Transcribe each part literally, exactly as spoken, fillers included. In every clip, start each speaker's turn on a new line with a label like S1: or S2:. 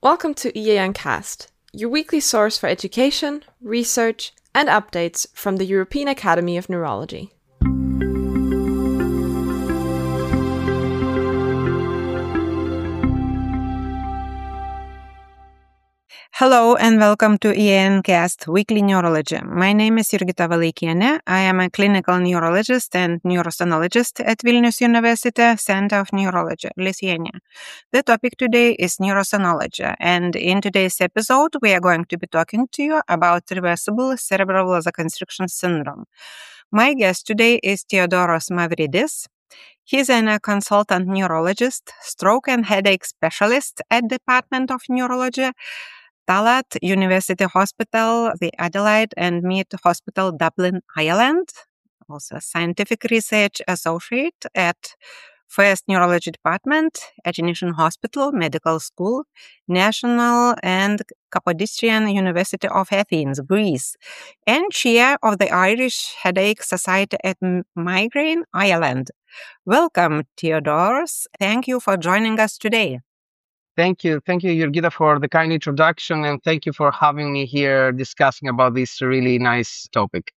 S1: Welcome to E A N Cast, your weekly source for education, research, and updates from the European Academy of Neurology.
S2: Hello and welcome to E A N Cast Weekly Neurology. My name is Jurgita Valeikienė. I am a clinical neurologist and neurosonologist at Vilnius University Center of Neurology, Lithuania. The topic today is neurosonology, and in today's episode we are going to be talking to you about reversible cerebral vasoconstriction syndrome. My guest today is Theodoros Mavridis. He's a consultant neurologist, stroke and headache specialist at Department of Neurology, Tallaght University Hospital, the Adelaide and Mead Hospital, Dublin, Ireland. Also scientific research associate at First Neurology Department at Nation Hospital Medical School, National and Kapodistrian University of Athens, Greece, and chair of the Irish Headache Society at Migraine, Ireland. Welcome, Theodoros. Thank you for joining us today.
S3: Thank you. Thank you, Jurgita, for the kind introduction, and thank you for having me here discussing about this really nice topic.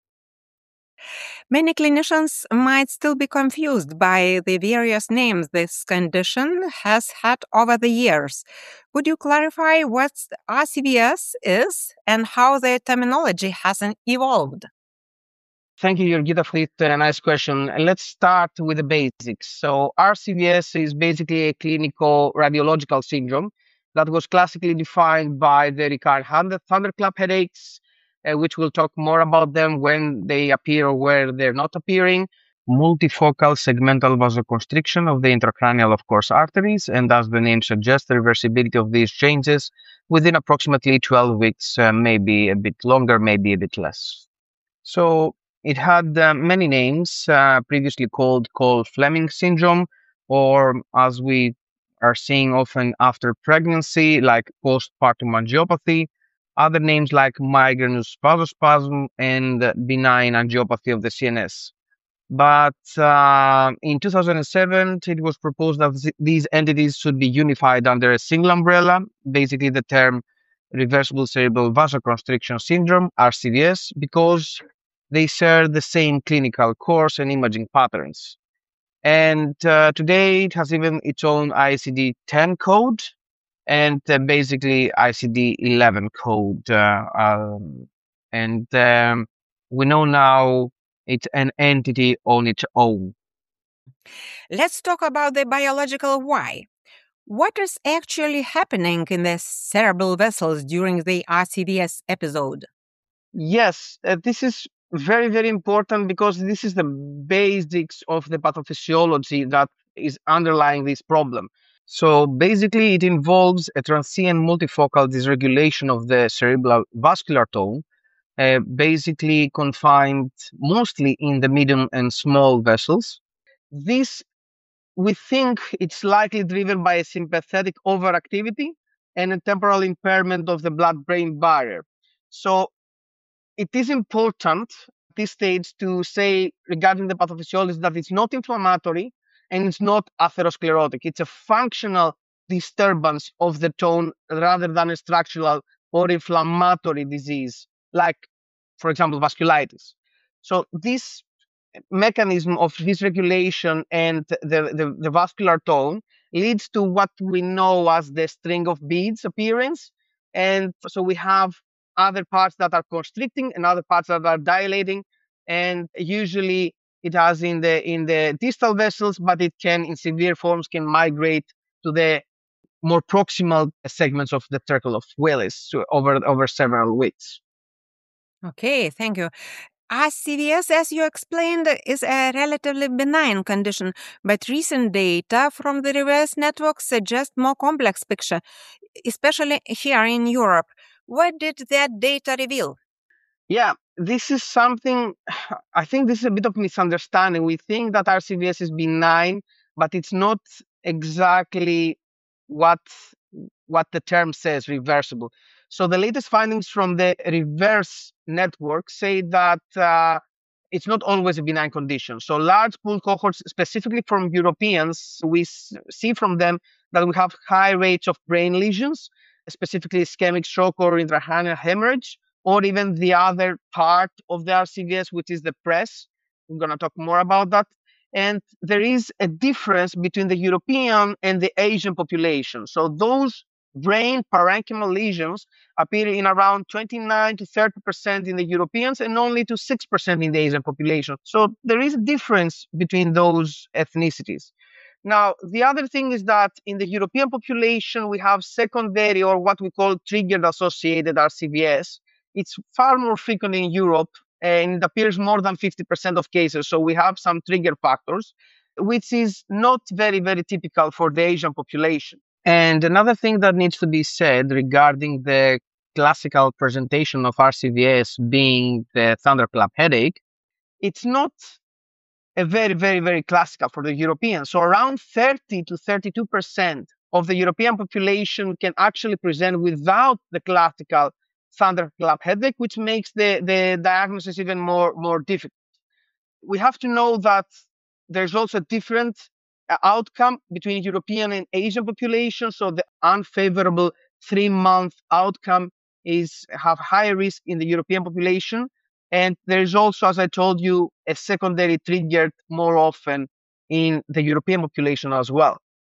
S2: Many clinicians might still be confused by the various names this condition has had over the years. Would you clarify what R C V S is and how the terminology has evolved?
S3: Thank you, Jurgita, for this nice question. Let's start with the basics. So R C V S is basically a clinical radiological syndrome that was classically defined by the recurrent thunderclap headaches, uh, which we'll talk more about them when they appear or where they're not appearing. Multifocal segmental vasoconstriction of the intracranial, of course, arteries, and as the name suggests, the reversibility of these changes within approximately twelve weeks, uh, maybe a bit longer, maybe a bit less. So it had uh, many names, uh, previously called Cole-Fleming syndrome, or as we are seeing often after pregnancy, like postpartum angiopathy, other names like migrainous vasospasm and uh, benign angiopathy of the C N S. But uh, in two thousand seven, it was proposed that th- these entities should be unified under a single umbrella, basically the term reversible cerebral vasoconstriction syndrome, R C V S, because they share the same clinical course and imaging patterns. And uh, today it has even its own I C D ten code and uh, basically I C D eleven code. Uh, um, and um, we know now it's an entity on its own.
S2: Let's talk about the biological why. What is actually happening in the cerebral vessels during the R C V S episode?
S3: Yes, uh, this is very, very important because this is the basics of the pathophysiology that is underlying this problem. So basically, it involves a transient multifocal dysregulation of the cerebral vascular tone, uh, basically confined mostly in the medium and small vessels. This, we think it's likely driven by a sympathetic overactivity and a temporal impairment of the blood-brain barrier. So it is important at this stage to say regarding the pathophysiology that it's not inflammatory and it's not atherosclerotic. It's a functional disturbance of the tone rather than a structural or inflammatory disease, like, for example, vasculitis. So this mechanism of dysregulation and the, the, the vascular tone leads to what we know as the string of beads appearance. And so we have other parts that are constricting and other parts that are dilating. And usually it has in the in the distal vessels, but it can, in severe forms, can migrate to the more proximal segments of the circle of Willis over, over several weeks.
S2: Okay, thank you. R C V S, as you explained, is a relatively benign condition, but recent data from the reverse network suggest more complex picture, especially here in Europe. What did that data reveal?
S3: Yeah, this is something, I think this is a bit of misunderstanding. We think that R C V S is benign, but it's not exactly what what the term says, reversible. So the latest findings from the reverse network say that uh, it's not always a benign condition. So large pool cohorts, specifically from Europeans, we s- see from them that we have high rates of brain lesions, specifically ischemic stroke or intracranial hemorrhage, or even the other part of the R C V S, which is the press. We're going to talk more about that. And there is a difference between the European and the Asian population. So those brain parenchymal lesions appear in around twenty-nine to thirty percent in the Europeans and only to six percent in the Asian population. So there is a difference between those ethnicities. Now, the other thing is that in the European population, we have secondary or what we call triggered associated R C V S. It's far more frequent in Europe, and it appears more than fifty percent of cases. So we have some trigger factors, which is not very, very typical for the Asian population. And another thing that needs to be said regarding the classical presentation of R C V S being the thunderclap headache, it's not a very, very, very classical for the Europeans. So around thirty to thirty-two percent of the European population can actually present without the classical thunderclap headache, which makes the, the diagnosis even more, more difficult. We have to know that there's also a different uh, outcome between European and Asian population. So the unfavorable three-month outcome is have higher risk in the European population. And there's also, as I told you, a secondary triggered more often in the European population as well.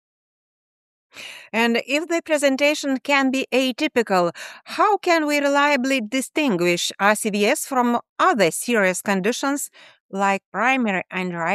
S2: And if the presentation can be atypical, how can we reliably distinguish R C V S from other serious conditions like primary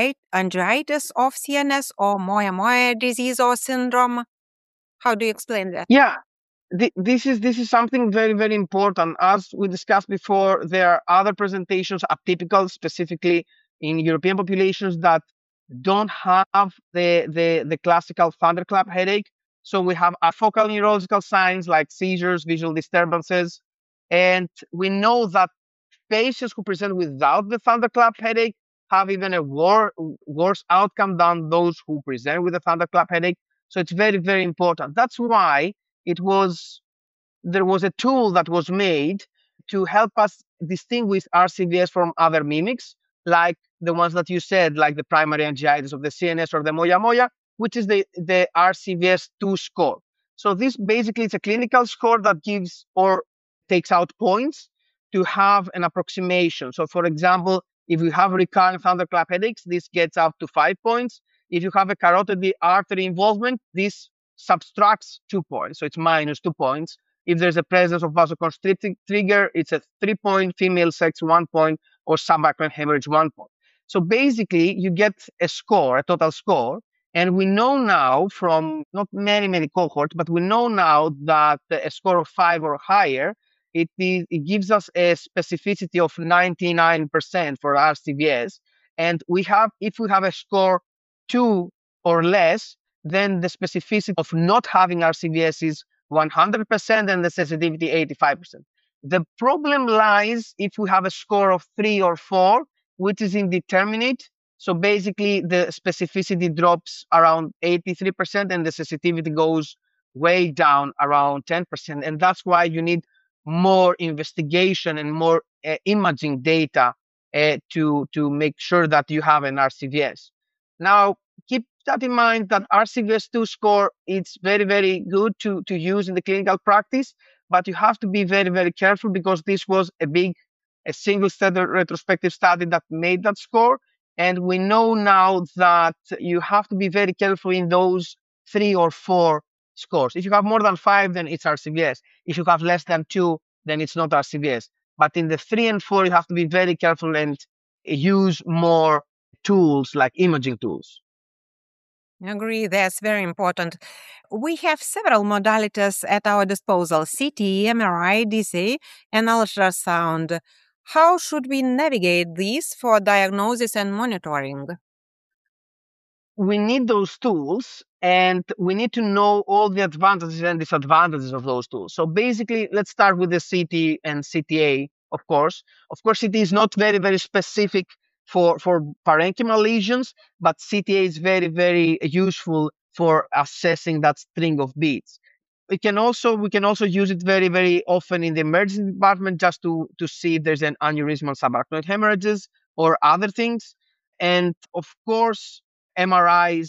S2: angiitis of C N S or Moyamoya disease or syndrome? How do you explain that?
S3: Yeah, th- this is this is something very, very important. As we discussed before, there are other presentations atypical, specifically in European populations that don't have the, the, the classical thunderclap headache. So we have afocal neurological signs like seizures, visual disturbances. And we know that patients who present without the thunderclap headache have even a wor- worse outcome than those who present with a thunderclap headache. So it's very, very important. That's why it was there was a tool that was made to help us distinguish R C V S from other mimics, like the ones that you said, like the primary angiitis of the C N S or the Moyamoya, which is the, the R C V S two score. So this basically is a clinical score that gives or takes out points to have an approximation. So for example, if you have recurrent thunderclap headaches, this gets up to five points. If you have a carotid artery involvement, this subtracts two points. So it's minus two points. If there's a presence of vasoconstricting trigger, it's a three point, female sex one point, or subarachnoid hemorrhage one point. So basically, you get a score, a total score. And we know now from not many, many cohorts, but we know now that a score of five or higher, it, is, it gives us a specificity of ninety-nine percent for R C V S. And we have, if we have a score two or less, then the specificity of not having R C V S is one hundred percent and the sensitivity eighty-five percent. The problem lies if we have a score of three or four, which is indeterminate. So basically, the specificity drops around eighty-three percent and the sensitivity goes way down around ten percent. And that's why you need more investigation and more uh, imaging data uh, to, to make sure that you have an R C V S. Now, keep that in mind that R C V S two score, it's very, very good to, to use in the clinical practice, but you have to be very, very careful because this was a big, a single study, retrospective study that made that score. And we know now that you have to be very careful in those three or four scores. If you have more than five, then it's R C V S. If you have less than two, then it's not R C V S. But in the three and four, you have to be very careful and use more tools like imaging tools.
S2: I agree, that's very important. We have several modalities at our disposal: C T, M R I, D C, and ultrasound. How should we navigate these for diagnosis and monitoring?
S3: We need those tools and we need to know all the advantages and disadvantages of those tools. So basically, let's start with the C T and C T A, of course. Of course, C T is not very, very specific for, for parenchymal lesions, but C T A is very, very useful for assessing that string of beads. We can also we can also use it very, very often in the emergency department just to, to see if there's an aneurysmal subarachnoid hemorrhages or other things. And of course, M R Is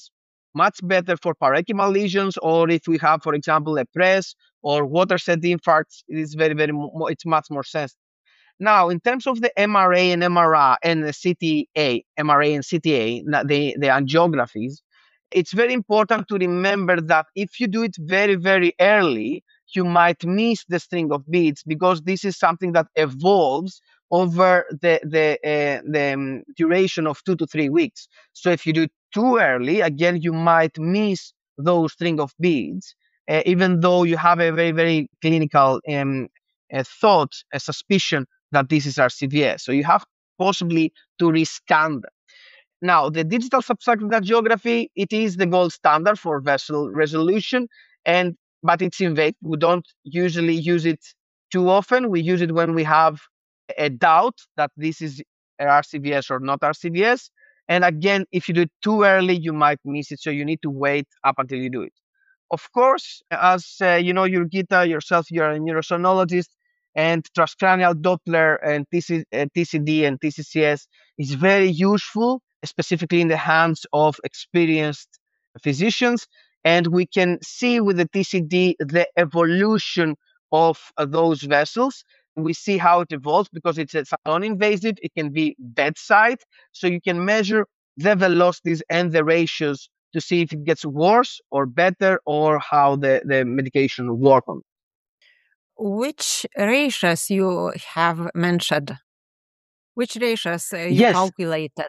S3: much better for parenchymal lesions, or if we have, for example, a press or watershed infarcts, it is very, very, mo- it's much more sensitive. Now, in terms of the M R A and M R I and the C T A, M R A and C T A, na- the, the angiographies, it's very important to remember that if you do it very, very early, you might miss the string of beads, because this is something that evolves over the the uh, the um, duration of two to three weeks. So if you do it too early, again, you might miss those string of beads, uh, even though you have a very, very clinical um, a thought, a suspicion that this is R C V S. So you have possibly to rescan them. Now, the digital subtractive angiography, it is the gold standard for vessel resolution, and but it's invasive. We don't usually use it too often. We use it when we have a doubt that this is R C V S or not R C V S. And again, if you do it too early, you might miss it. So you need to wait up until you do it. Of course, as uh, you know, Jurgita, yourself, you're a neurosonologist, and transcranial Doppler and T C, uh, T C D and T C C S is very useful, specifically in the hands of experienced physicians. And we can see with the T C D the evolution of uh, those vessels. We see how it evolves because it's, it's non-invasive. It can be bedside, so you can measure the velocities and the ratios to see if it gets worse or better, or how the, the medication work on.
S2: Which ratios you have mentioned? Which ratios uh, you
S3: Yes,
S2: calculated?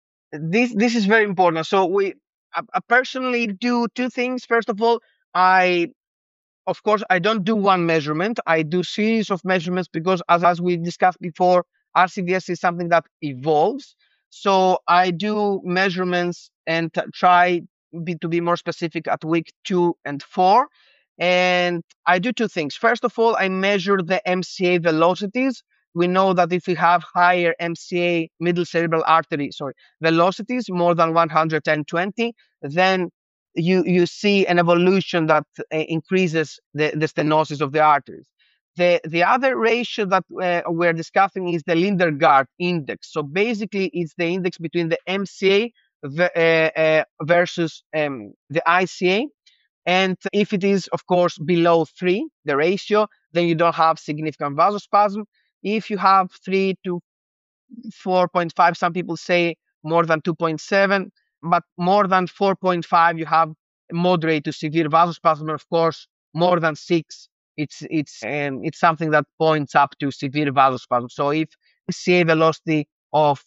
S3: this this is very important. So we I, I personally do two things. First of all, I of course I don't do one measurement. I do series of measurements because, as as we discussed before, R C V S is something that evolves. So I do measurements and t- try be, to be more specific at week two and four. And I do two things. First of all, I measure the M C A velocities. We know that if we have higher M C A, middle cerebral artery, sorry, velocities more than one hundred twenty, then you you see an evolution that uh, increases the, the stenosis of the arteries. The the other ratio that uh, we're discussing is the Lindergaard index. So basically, it's the index between the M C A v- uh, uh, versus um, the I C A. And if it is, of course, below three, the ratio, then you don't have significant vasospasm. If you have three to four point five, some people say more than two point seven, but more than four point five, you have moderate to severe vasospasm. And of course, more than six, it's it's um, it's something that points up to severe vasospasm. So if M C A velocity of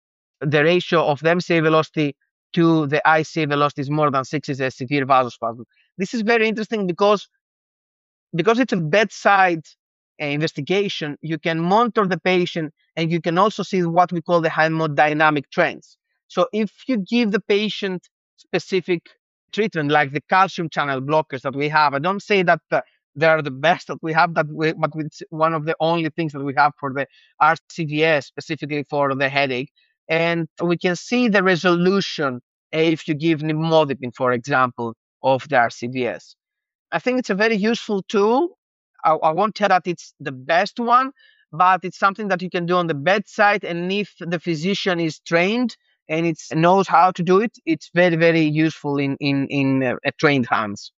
S3: the ratio of the M C A velocity to the I C A velocity is more than six, is a severe vasospasm. This is very interesting because because it's a bedside uh, investigation, you can monitor the patient and you can also see what we call the hemodynamic trends. So if you give the patient specific treatment like the calcium channel blockers that we have, I don't say that uh, they are the best that we have, that we, but it's one of the only things that we have for the R C V S, specifically for the headache. And we can see the resolution uh, if you give nimodipine, for example, of the R C V S. I think it's a very useful tool. I, I won't tell that it's the best one, but it's something that you can do on the bedside. And if the physician is trained and it knows how to do it, it's very, very useful in in in uh, trained hands.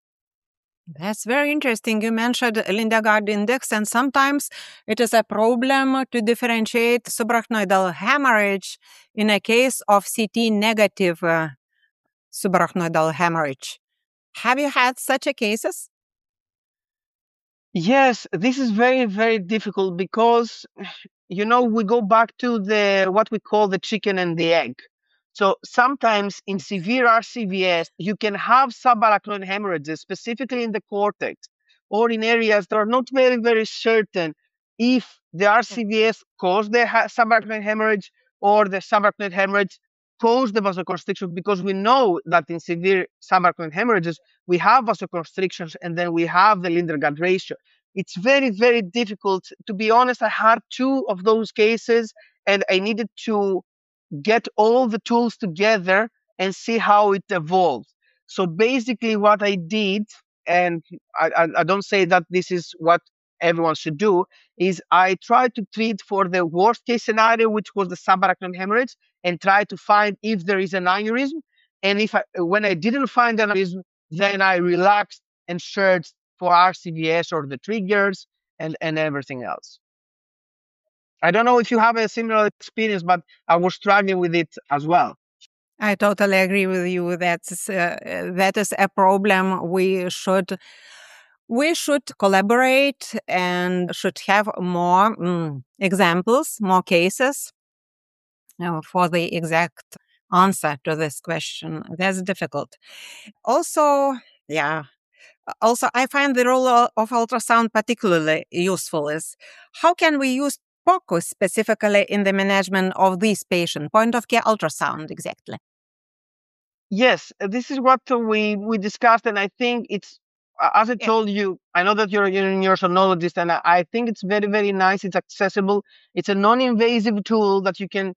S2: That's very interesting. You mentioned Lindergaard index, and sometimes it is a problem to differentiate subarachnoidal hemorrhage in a case of C T negative uh, subarachnoidal hemorrhage. Have you had such a cases?
S3: Yes, this is very, very difficult because, you know, we go back to the what we call the chicken and the egg. So sometimes in severe R C V S, you can have subarachnoid hemorrhages, specifically in the cortex or in areas that are not very, very certain if the R C V S caused the ha- subarachnoid hemorrhage or the subarachnoid hemorrhage caused the vasoconstriction, because we know that in severe subarachnoid hemorrhages, we have vasoconstrictions and then we have the Lindergaard ratio. It's very, very difficult. To be honest, I had two of those cases and I needed to get all the tools together and see how it evolves. So basically, what I did, and I, I, I don't say that this is what everyone should do, is I tried to treat for the worst case scenario, which was the subarachnoid hemorrhage, and try to find if there is an aneurysm. And if I, when I didn't find an aneurysm, then I relaxed and searched for R C V S or the triggers and, and everything else. I don't know if you have a similar experience, but I was struggling with it as well.
S2: I totally agree with you. That's uh, that is a problem. We should we should collaborate and should have more mm, examples, more cases uh, for the exact answer to this question. That's difficult. Also, yeah. Also, I find the role o- of ultrasound particularly useful. Is how can we use POCUS specifically in the management of these patients? Point of care ultrasound, exactly.
S3: Yes, uh, this is what uh, we we discussed, and I think it's uh, as I
S2: Yeah.
S3: told you. I know that you're, you're a neurosonologist, and I, I think it's very very nice. It's accessible. It's a non-invasive tool that you can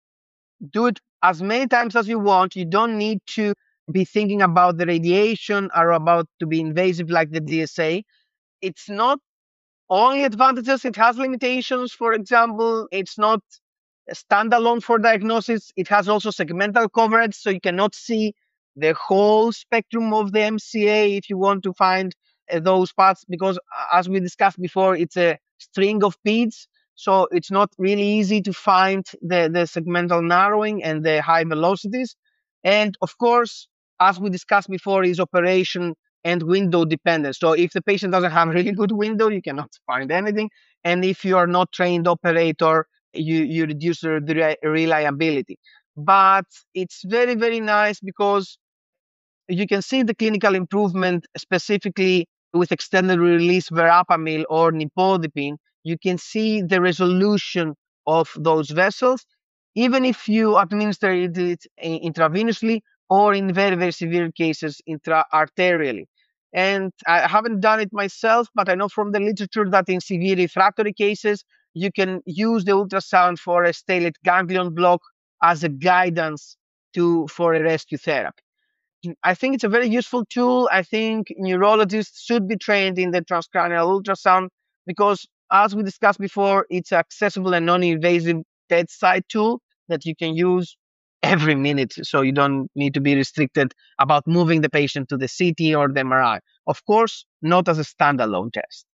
S3: do it as many times as you want. You don't need to be thinking about the radiation or about to be invasive like the D S A. It's not only advantages, it has limitations. For example, it's not a standalone for diagnosis. It has also segmental coverage, so you cannot see the whole spectrum of the M C A if you want to find uh, those parts, because uh, as we discussed before, it's a string of beads. So it's not really easy to find the, the segmental narrowing and the high velocities. And of course, as we discussed before, is operation and window dependent. So if the patient doesn't have a really good window, you cannot find anything. And if you are not trained operator, you, you reduce the, the re- reliability. But it's very, very nice because you can see the clinical improvement specifically with extended release verapamil or nipodipine. You can see the resolution of those vessels, even if you administer it intravenously or in very, very severe cases intra-arterially. And I haven't done it myself, but I know from the literature that in severe refractory cases, you can use the ultrasound for a stellate ganglion block as a guidance to for a rescue therapy. I think it's a very useful tool. I think neurologists should be trained in the transcranial ultrasound because, as we discussed before, it's accessible and non-invasive bedside tool that you can use every minute. So you don't need to be restricted about moving the patient to the C T or the M R I. Of course, not as a standalone test.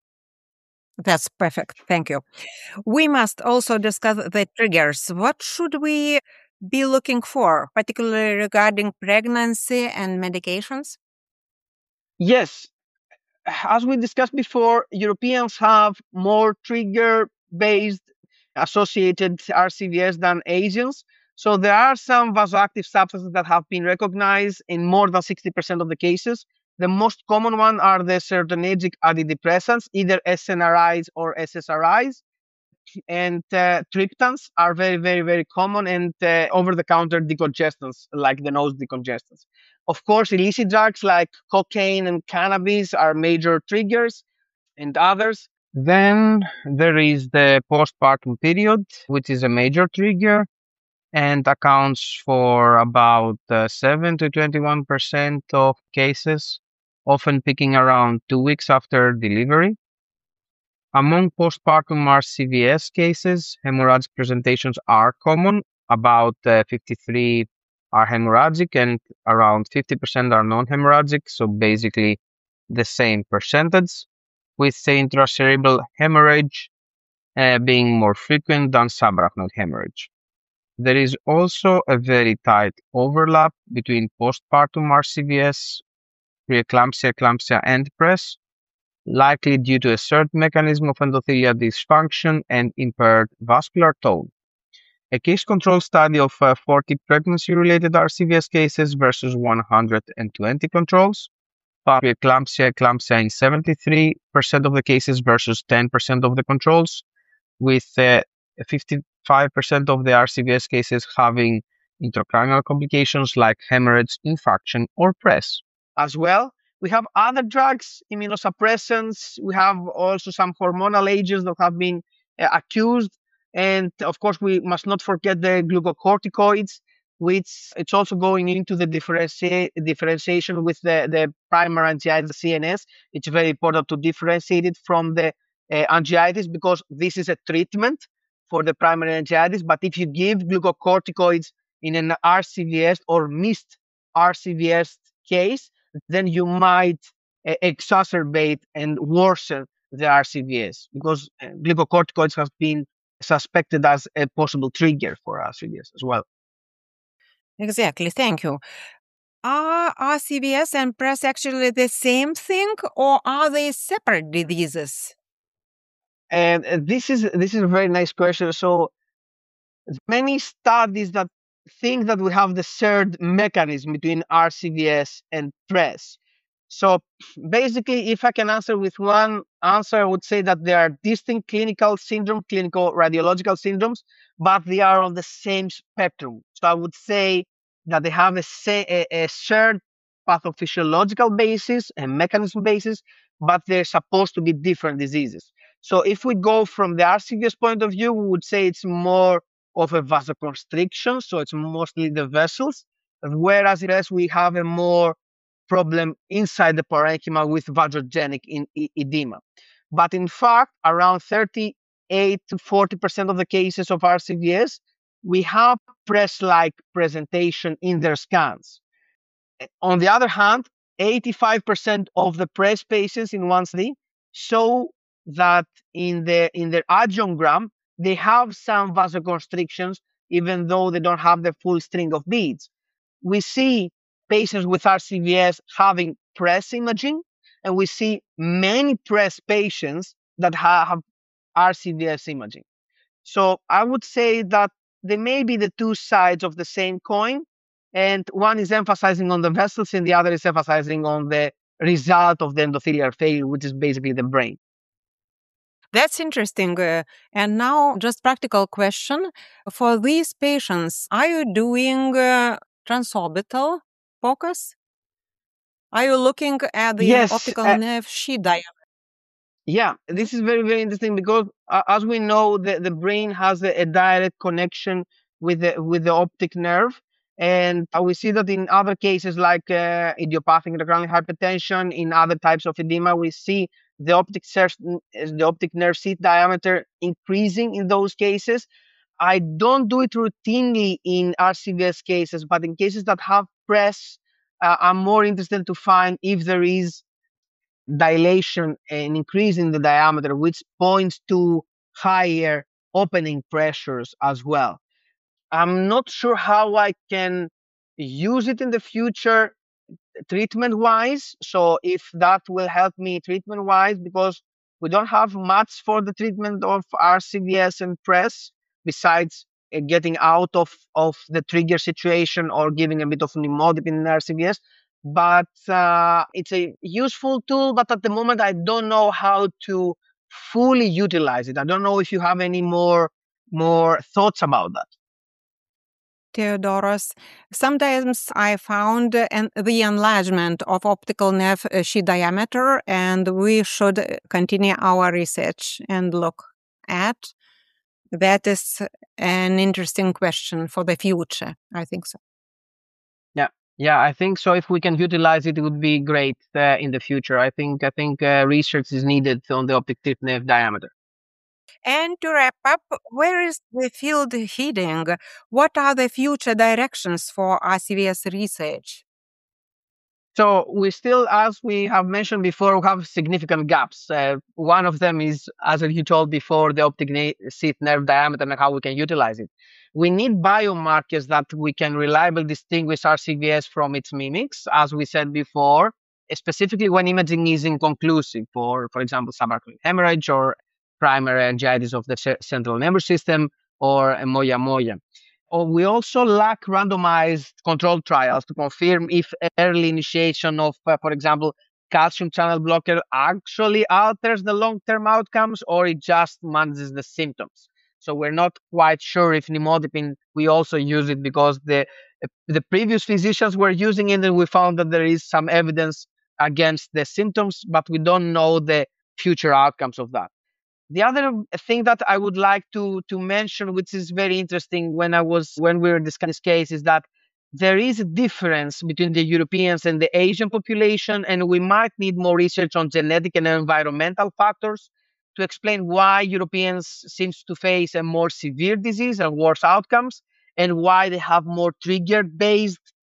S2: That's perfect. Thank you. We must also discuss the triggers. What should we be looking for, particularly regarding pregnancy and medications?
S3: Yes, as we discussed before, Europeans have more trigger-based associated R C V S than Asians. So there are some vasoactive substances that have been recognized in more than sixty percent of the cases. The most common one are the serotonergic antidepressants, either S N R Is or S S R Is. And uh, triptans are very, very, very common, and uh, over-the-counter decongestants like the nose decongestants. Of course, illicit drugs like cocaine and cannabis are major triggers, and others. Then there is the postpartum period, which is a major trigger and accounts for about uh, seven to twenty-one percent of cases, often peaking around two weeks after delivery. Among postpartum R C V S cases, hemorrhagic presentations are common. About uh, fifty-three are hemorrhagic and around fifty percent are non-hemorrhagic, so basically the same percentage, with the intracerebral hemorrhage uh, being more frequent than subarachnoid hemorrhage. There is also a very tight overlap between postpartum R C V S, preeclampsia, eclampsia, and P R E S, likely due to a certain mechanism of endothelial dysfunction and impaired vascular tone. A case control study of uh, forty pregnancy-related R C V S cases versus one hundred twenty controls found preeclampsia, eclampsia in seventy-three percent of the cases versus ten percent of the controls, with uh, fifty-five percent of the R C V S cases having intracranial complications like hemorrhage, infarction, or P R E S. As well, we have other drugs, immunosuppressants. We have also some hormonal agents that have been uh, accused. And of course, we must not forget the glucocorticoids, which it's also going into the differenti- differentiation with the, the primary angiitis C N S. It's very important to differentiate it from the uh, angiitis because this is a treatment for the primary angiitis. But if you give glucocorticoids in an R C V S or missed R C V S case, then you might uh, exacerbate and worsen the R C V S because uh, glucocorticoids have been suspected as a possible trigger for R C V S as well.
S2: Exactly. Thank you. Are R C V S and PRES actually the same thing, or are they separate diseases?
S3: And uh, this is this is a very nice question. So many studies that think that we have the shared mechanism between R C V S and PRES. So basically, if I can answer with one answer, I would say that they are distinct clinical syndrome, clinical radiological syndromes, but they are on the same spectrum. So I would say that they have a, sa- a, a shared pathophysiological basis and mechanism basis, but they're supposed to be different diseases. So if we go from the R C V S point of view, we would say it's more of a vasoconstriction, so it's mostly the vessels, whereas in S we have a more problem inside the parenchyma with vasogenic in, e- edema. But in fact, around thirty-eight to forty percent of the cases of R C V S, we have PRES-like presentation in their scans. On the other hand, eighty-five percent of the PRES patients in one study show that in the in their angiogram they have some vasoconstrictions, even though they don't have the full string of beads. We see patients with R C V S having PRES imaging, and we see many PRES patients that have R C V S imaging. So I would say that they may be the two sides of the same coin, and one is emphasizing on the vessels, and the other is emphasizing on the result of the endothelial failure, which is basically the brain.
S2: That's interesting. Uh, and now, just practical question. For these patients, are you doing uh, transorbital focus? Are you looking at the
S3: Yes,
S2: optical
S3: uh,
S2: nerve sheath diameter?
S3: yeah, this is very, very interesting because uh, as we know, the, the brain has a, a direct connection with the with the optic nerve. And uh, we see that in other cases like uh, idiopathic intracranial hypertension, in other types of edema, we see the optic, cer- the optic nerve sheath diameter increasing in those cases. I don't do it routinely in R C V S cases, but in cases that have PRES, uh, I'm more interested to find if there is dilation and increase in the diameter, which points to higher opening pressures as well. I'm not sure how I can use it in the future treatment wise. So if that will help me treatment wise, because we don't have much for the treatment of R C V S and PRES besides uh, getting out of, of the trigger situation or giving a bit of nimodipine in R C V S. But uh, it's a useful tool, but at the moment I don't know how to fully utilize it. I don't know if you have any more more thoughts about that.
S2: Theodoros, sometimes I found uh, an, the enlargement of optical nerve uh, sheath diameter, and we should uh, continue our research and look at. That is an interesting question for the future. I think so.
S3: Yeah, yeah, I think so. If we can utilize it, it would be great uh, in the future. I think I think uh, research is needed on the optic tip nerve diameter.
S2: And to wrap up, where is the field heading? What are the future directions for R C V S research?
S3: So we still, as we have mentioned before, we have significant gaps. Uh, one of them is, as you told before, the optic na- sheath nerve diameter and how we can utilize it. We need biomarkers that we can reliably distinguish R C V S from its mimics, as we said before, specifically when imaging is inconclusive for, for example, subarachnoid hemorrhage or primary angiitis of the ce- central nervous system or a moya moya. Or we also lack randomized controlled trials to confirm if early initiation of, uh, for example, calcium channel blocker actually alters the long-term outcomes or it just manages the symptoms. So we're not quite sure if nimodipine, we also use it because the the previous physicians were using it and we found that there is some evidence against the symptoms, but we don't know the future outcomes of that. The other thing that I would like to to mention, which is very interesting when I was when we were discussing this case, is that there is a difference between the Europeans and the Asian population, and we might need more research on genetic and environmental factors to explain why Europeans seems to face a more severe disease and worse outcomes, and why they have more trigger-based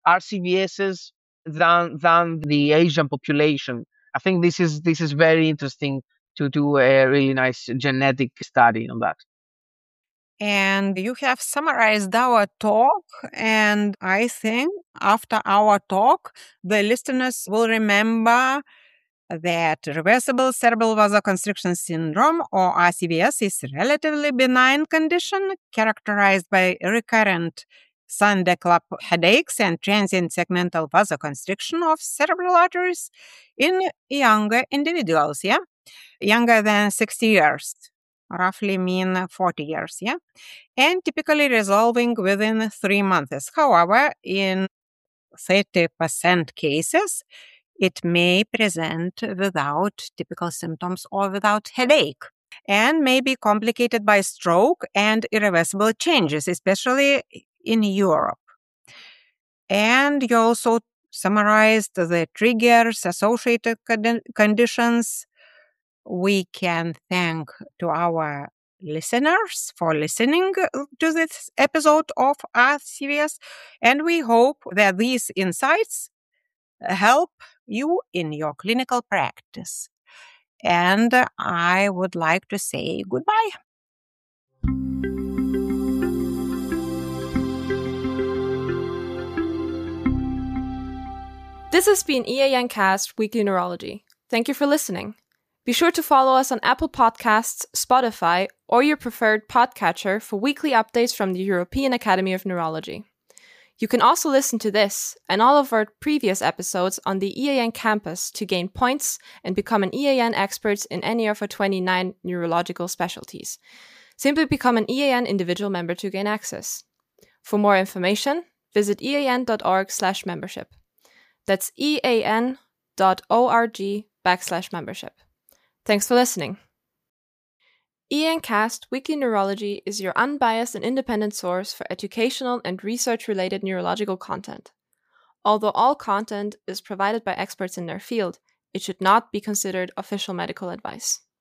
S3: R C V Ss than than the Asian population. I think this is this is very interesting to do a really nice genetic study on that.
S2: And you have summarized our talk, and I think after our talk, the listeners will remember that reversible cerebral vasoconstriction syndrome, or R C V S, is a relatively benign condition characterized by recurrent thunderclap headaches and transient segmental vasoconstriction of cerebral arteries in younger individuals, yeah? Younger than sixty years, roughly mean forty years, yeah? And typically resolving within three months. However, in thirty percent cases, it may present without typical symptoms or without headache, and may be complicated by stroke and irreversible changes, especially in Europe. And you also summarized the triggers, associated con- conditions. We can thank to our listeners for listening to this episode of R C V S, and we hope that these insights help you in your clinical practice. And I would like to say goodbye.
S1: This has been E A N Cast Weekly Neurology. Thank you for listening. Be sure to follow us on Apple Podcasts, Spotify, or your preferred podcatcher for weekly updates from the European Academy of Neurology. You can also listen to this and all of our previous episodes on the E A N campus to gain points and become an E A N expert in any of our twenty-nine neurological specialties. Simply become an E A N individual member to gain access. For more information, visit ean.org slash membership. That's ean.org backslash membership. Thanks for listening. E A N Cast Weekly Neurology is your unbiased and independent source for educational and research-related neurological content. Although all content is provided by experts in their field, it should not be considered official medical advice.